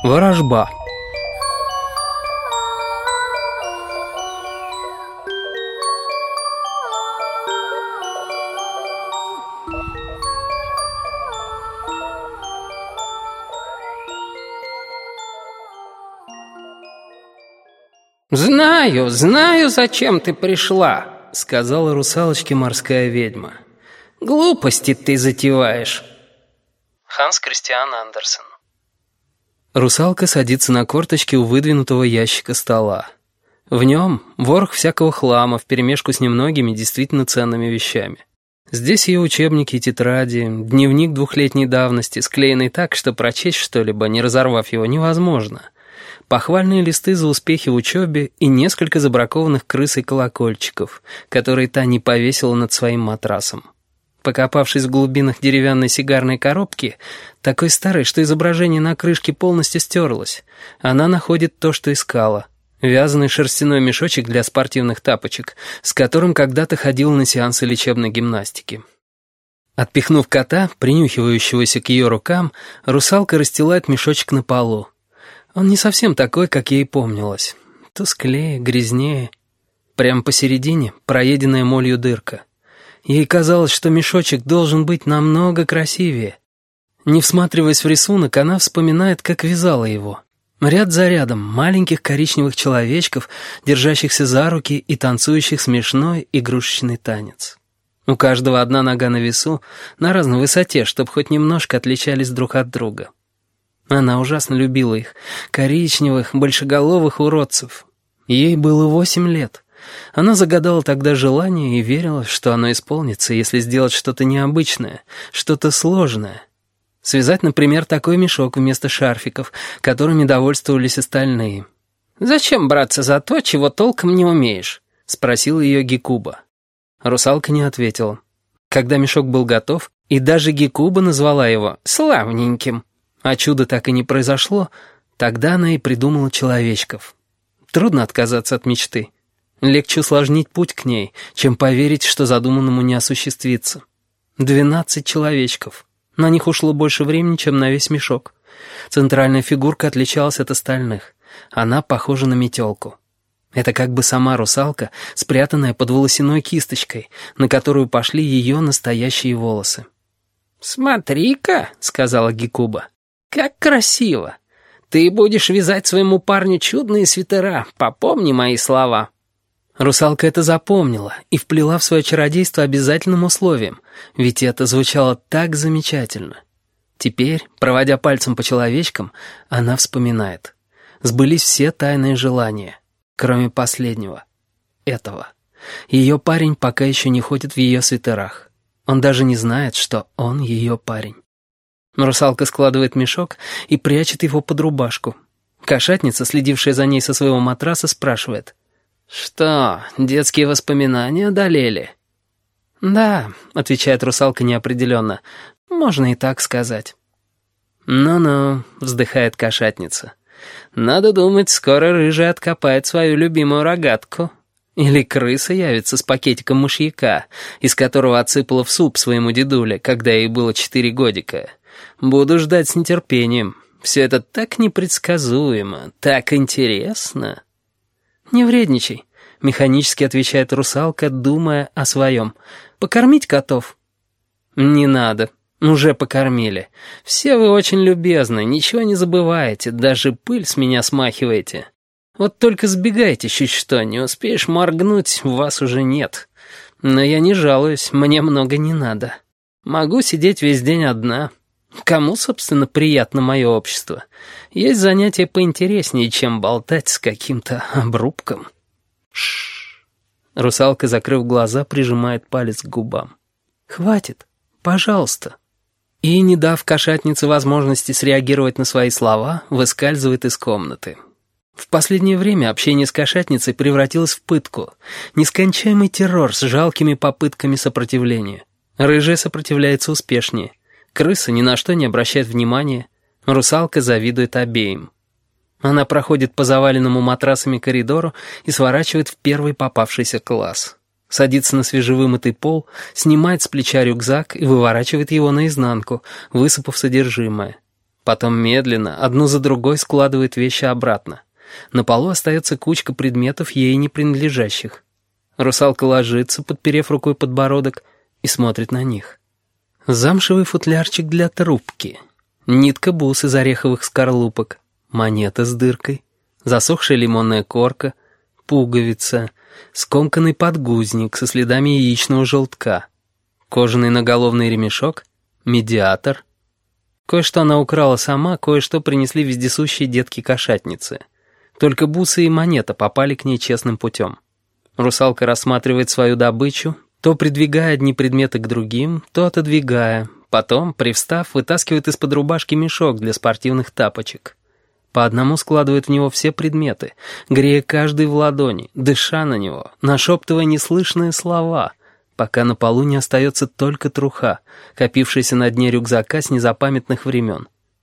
Ворожба. «Знаю, зачем ты пришла», — сказала русалочке морская ведьма. «Глупости ты затеваешь». Ханс Кристиан Андерсен. Русалка садится на корточки у выдвинутого ящика стола. В нем ворох всякого хлама вперемешку с немногими действительно ценными вещами. Здесь ее учебники и тетради, дневник 2-летней давности, склеенный так, что прочесть что-либо, не разорвав его, невозможно. Похвальные листы за успехи в учебе и несколько забракованных крысой колокольчиков, которые та не повесила над своим матрасом. Покопавшись в глубинах деревянной сигарной коробки, такой старой, что изображение на крышке полностью стерлось, она находит то, что искала. Вязаный шерстяной мешочек для спортивных тапочек, с которым когда-то ходила на сеансы лечебной гимнастики. Отпихнув кота, принюхивающегося к ее рукам, русалка расстилает мешочек на полу. Он не совсем такой, как ей помнилось. Тусклее, грязнее. Прямо посередине проеденная молью дырка. Ей казалось, что мешочек должен быть намного красивее. Не всматриваясь в рисунок, она вспоминает, как вязала его. Ряд за рядом маленьких коричневых человечков, держащихся за руки и танцующих смешной игрушечный танец. У каждого одна нога на весу, на разной высоте, чтобы хоть немножко отличались друг от друга. Она ужасно любила их, коричневых, большеголовых уродцев. Ей было 8 лет. Она загадала тогда желание и верила, что оно исполнится, если сделать что-то необычное, что-то сложное. Связать, например, такой мешок вместо шарфиков, которыми довольствовались остальные. «Зачем браться за то, чего толком не умеешь?» — спросила ее Гекуба. Русалка не ответила. Когда мешок был готов, и даже Гекуба назвала его «славненьким», а чудо так и не произошло, тогда она и придумала человечков. Трудно отказаться от мечты. Легче усложнить путь к ней, чем поверить, что задуманному не осуществится. 12 человечков. На них ушло больше времени, чем на весь мешок. Центральная фигурка отличалась от остальных. Она похожа на метелку. Это как бы сама русалка, спрятанная под волосяной кисточкой, на которую пошли ее настоящие волосы. «Смотри-ка», — сказала Гекуба, — «как красиво! Ты будешь вязать своему парню чудные свитера, попомни мои слова». Русалка это запомнила и вплела в свое чародейство обязательным условием, ведь это звучало так замечательно. Теперь, проводя пальцем по человечкам, она вспоминает. Сбылись все тайные желания, кроме последнего, этого. Ее парень пока еще не ходит в ее свитерах. Он даже не знает, что он ее парень. Русалка складывает мешок и прячет его под рубашку. Кошатница, следившая за ней со своего матраса, спрашивает: «Что, детские воспоминания одолели?» «Да», — отвечает русалка неопределенно, — «можно и так сказать». «Ну-ну», — вздыхает кошатница, — «надо думать, скоро рыжая откопает свою любимую рогатку. Или крыса явится с пакетиком мышьяка, из которого отсыпала в суп своему дедуле, когда ей было 4 годика. Буду ждать с нетерпением. Все это так непредсказуемо, так интересно». «Не вредничай», — механически отвечает русалка, думая о своем. «Покормить котов?» «Не надо, уже покормили. Все вы очень любезны, ничего не забываете, даже пыль с меня смахиваете. Вот только сбегайте чуть что, не успеешь моргнуть, вас уже нет. Но я не жалуюсь, мне много не надо. Могу сидеть весь день одна. Кому, собственно, приятно мое общество? Есть занятия поинтереснее, чем болтать с каким-то обрубком». «Шшш». Русалка, закрыв глаза, прижимает палец к губам. «Хватит, пожалуйста». И, не дав кошатнице возможности среагировать на свои слова, выскальзывает из комнаты. В последнее время общение с кошатницей превратилось в пытку. Нескончаемый террор с жалкими попытками сопротивления. Рыжая сопротивляется успешнее. Крыса ни на что не обращает внимания. Русалка завидует обеим. Она проходит по заваленному матрасами коридору и сворачивает в первый попавшийся класс. Садится на свежевымытый пол, снимает с плеча рюкзак и выворачивает его наизнанку, высыпав содержимое. Потом медленно, одну за другой, складывает вещи обратно. На полу остается кучка предметов, ей не принадлежащих. Русалка ложится, подперев рукой подбородок, и смотрит на них. Замшевый футлярчик для трубки. Нитка бус из ореховых скорлупок. Монета с дыркой. Засохшая лимонная корка. Пуговица. Скомканный подгузник со следами яичного желтка. Кожаный наголовный ремешок. Медиатор. Кое-что она украла сама, кое-что принесли вездесущие детки-кошатницы. Только бусы и монета попали к ней честным путем. Русалка рассматривает свою добычу, то придвигая одни предметы к другим, то отодвигая. Потом, привстав, вытаскивает из-под рубашки мешок для спортивных тапочек. По одному складывает в него все предметы, грея каждый в ладони, дыша на него, нашептывая неслышные слова, пока на полу не остается только труха, копившаяся на дне рюкзака с незапамятных времен.